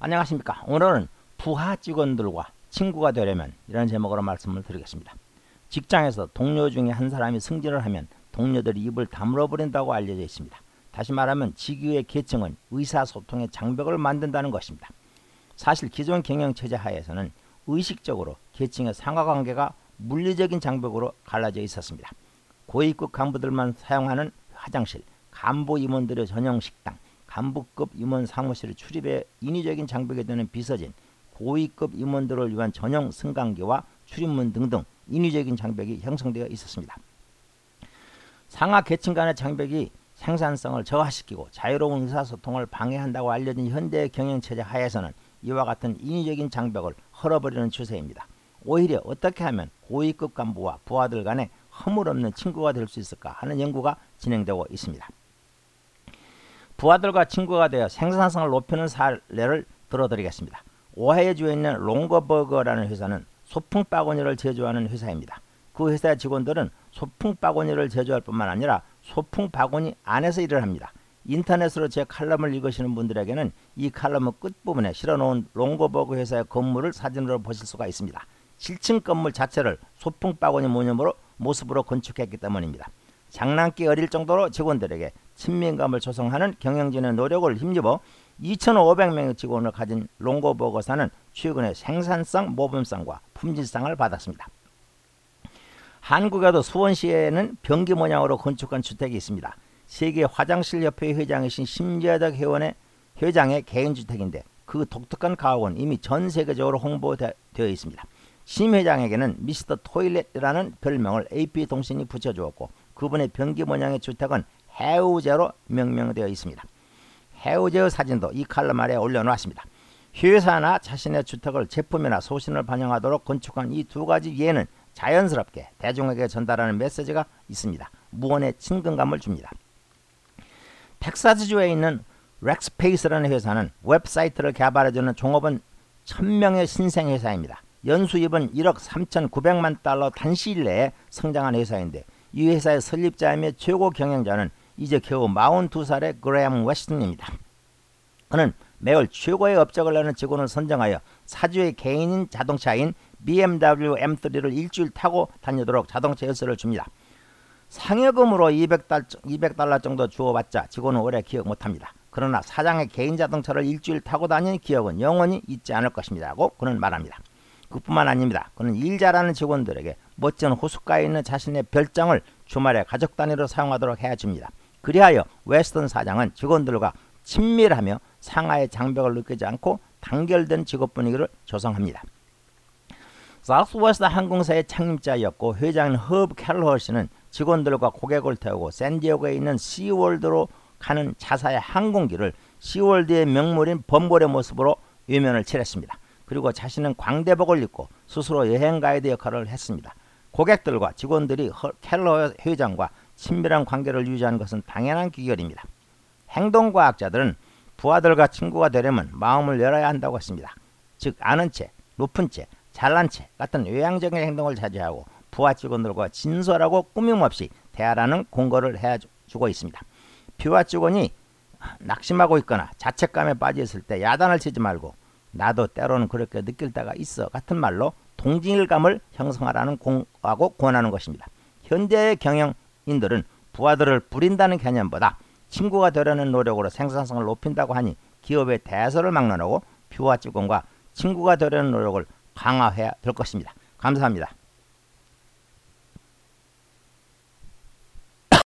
안녕하십니까. 오늘은 부하 직원들과 친구가 되려면 이런 제목으로 말씀을 드리겠습니다. 직장에서 동료 중에 한 사람이 승진을 하면 동료들이 입을 다물어 버린다고 알려져 있습니다. 다시 말하면 직위의 계층은 의사소통의 장벽을 만든다는 것입니다. 사실 기존 경영체제 하에서는 의식적으로 계층의 상하관계가 물리적인 장벽으로 갈라져 있었습니다. 고위급 간부들만 사용하는 화장실, 간부 임원들의 전용 식당, 간부급 임원 사무실의 출입에 인위적인 장벽이 되는 비서진, 고위급 임원들을 위한 전용 승강기와 출입문 등등 인위적인 장벽이 형성되어 있었습니다. 상하 계층 간의 장벽이 생산성을 저하시키고 자유로운 의사소통을 방해한다고 알려진 현대 경영체제 하에서는 이와 같은 인위적인 장벽을 헐어버리는 추세입니다. 오히려 어떻게 하면 고위급 간부와 부하들 간에 허물없는 친구가 될 수 있을까 하는 연구가 진행되고 있습니다. 부하들과 친구가 되어 생산성을 높이는 사례를 들어드리겠습니다. 오하이오 주에 있는 롱거버거라는 회사는 소풍 바구니를 제조하는 회사입니다. 그 회사의 직원들은 소풍 바구니를 제조할 뿐만 아니라 소풍 바구니 안에서 일을 합니다. 인터넷으로 제 칼럼을 읽으시는 분들에게는 이 칼럼의 끝부분에 실어놓은 롱거버거 회사의 건물을 사진으로 보실 수가 있습니다. 7층 건물 자체를 소풍 바구니 모습으로 건축했기 때문입니다. 장난기 어릴 정도로 직원들에게 친밀감을 조성하는 경영진의 노력을 힘입어 2,500명의 직원을 가진 롱거버거사는 최근에 생산성, 모범상과 품질상을 받았습니다. 한국에도 수원시에는 변기 모양으로 건축한 주택이 있습니다. 세계 화장실협회 회장이신 심재덕 회장의 개인주택인데 그 독특한 가옥은 이미 전 세계적으로 홍보되어 있습니다. 심 회장에게는 미스터 토일렛이라는 별명을 AP통신이 붙여주었고 그분의 변기 모양의 주택은 해우제로 명명되어 있습니다. 해우제의 사진도 이 칼럼 아래에 올려놓았습니다. 회사나 자신의 주택을 제품이나 소신을 반영하도록 건축한 이 두 가지 예는 자연스럽게 대중에게 전달하는 메시지가 있습니다. 무언의 친근감을 줍니다. 텍사스주에 있는 렉스페이스라는 회사는 웹사이트를 개발해주는 종업원 1000명의 신생회사입니다. 연수입은 1억 3,900만 달러 단시일 내에 성장한 회사인데 이 회사의 설립자이며 최고 경영자는 이제 겨우 42살의 그레엄 웨스턴입니다. 그는 매월 최고의 업적을 내는 직원을 선정하여 사주의 개인인 자동차인 BMW M3를 일주일 타고 다니도록 자동차 열쇠를 줍니다. 상여금으로 200달러 정도 주어봤자 직원은 오래 기억 못합니다. 그러나 사장의 개인 자동차를 일주일 타고 다니는 기억은 영원히 잊지 않을 것입니다. 라고 그는 말합니다. 그뿐만 아닙니다. 그는 일 잘하는 직원들에게 멋진 호숫가에 있는 자신의 별장을 주말에 가족 단위로 사용하도록 해줍니다. 그리하여 웨스턴 사장은 직원들과 친밀하며 상하의 장벽을 느끼지 않고 단결된 직업 분위기를 조성합니다. 사우스웨스트 항공사의 창립자였고 회장인 허브 켈러허 씨는 직원들과 고객을 태우고 샌디에고에 있는 시월드로 가는 자사의 항공기를 시월드의 명물인 범고래 모습으로 외면을 칠했습니다. 그리고 자신은 광대복을 입고 스스로 여행 가이드 역할을 했습니다. 고객들과 직원들이 켈러 회장과 친밀한 관계를 유지하는 것은 당연한 귀결입니다. 행동과학자들은 부하들과 친구가 되려면 마음을 열어야 한다고 했습니다. 즉 아는 채, 높은 채, 잘난 채 같은 외향적인 행동을 자제하고 부하 직원들과 진솔하고 꾸밈없이 대하라는 공고를 해주고 있습니다. 부하 직원이 낙심하고 있거나 자책감에 빠져 있을 때 야단을 치지 말고 나도 때로는 그렇게 느낄 때가 있어 같은 말로 동질감을 형성하라는 공하고 권하는 것입니다. 현대의 경영인들은 부하들을 부린다는 개념보다 친구가 되려는 노력으로 생산성을 높인다고 하니 기업의 대서를 막론하고 부하 직원과 친구가 되려는 노력을 강화해야 될 것입니다. 감사합니다.